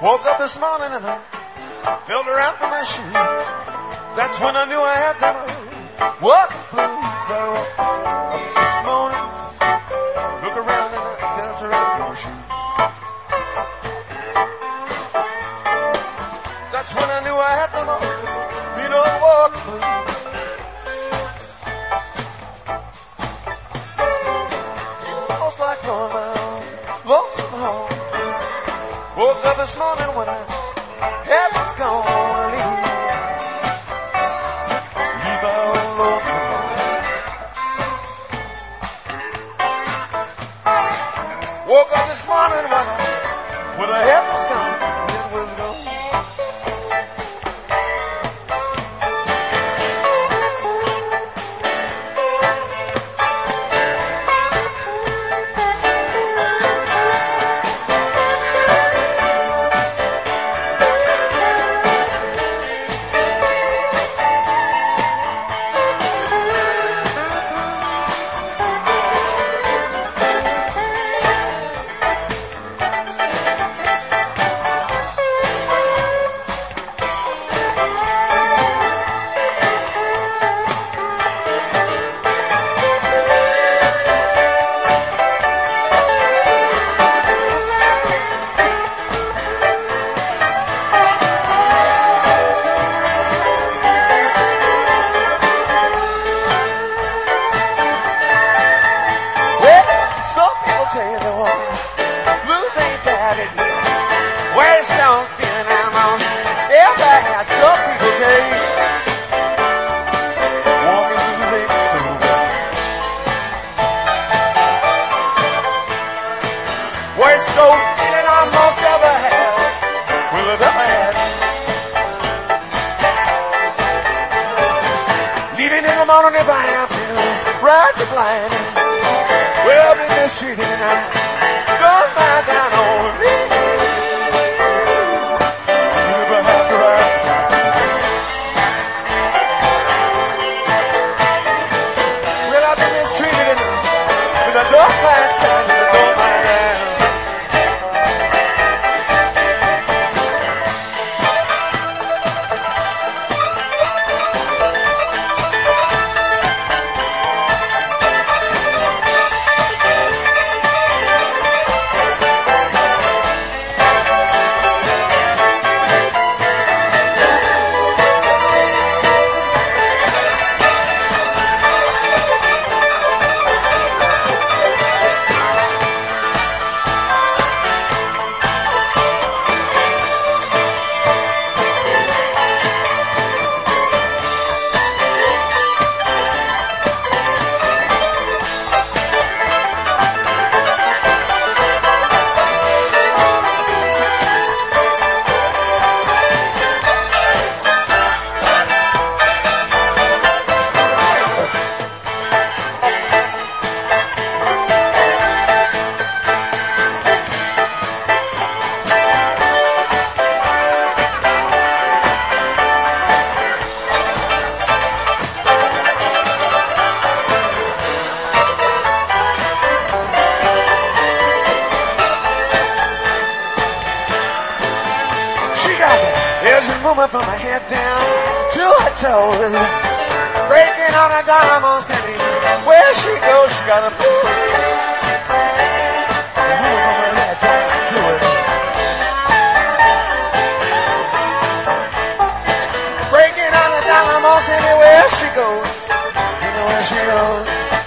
Woke up this morning and I felt around for my shoes. That's when I knew I had them. Walking blues. I woke up this morning, look around and I felt around for my shoes. That's when I knew I had them all. You know, walking blues. Almost like going my own lonesome home. Woke up this morning when I heaven's gonna leave my own lonesome home. Woke up this morning when the heaven's gone, it was gone. From my head down to her toes, breaking on a dime on steady. Where she goes, she got a move from her head down to her. Breaking on a dime on steady. Where she goes, you know where she goes.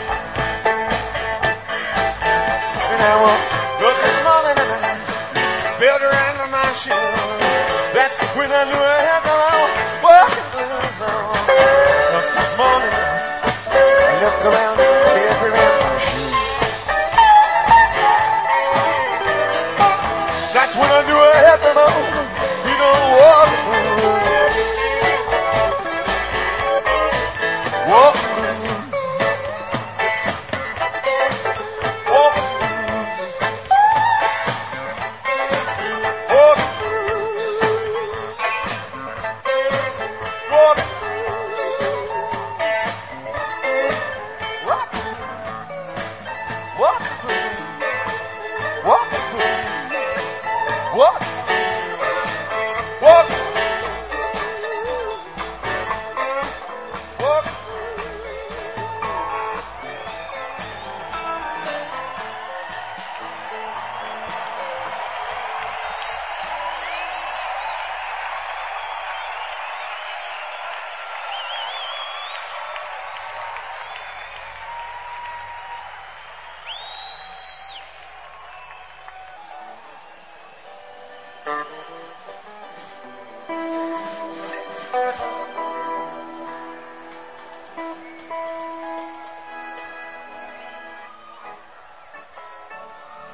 And I woke up this morning and I felt her under my shoe. That's when I knew I had the walking blues on. This morning, I look around everywhere for shoes. That's when I knew I had them all. You know, walking blues. Walking blues. Walking blues. Walking What?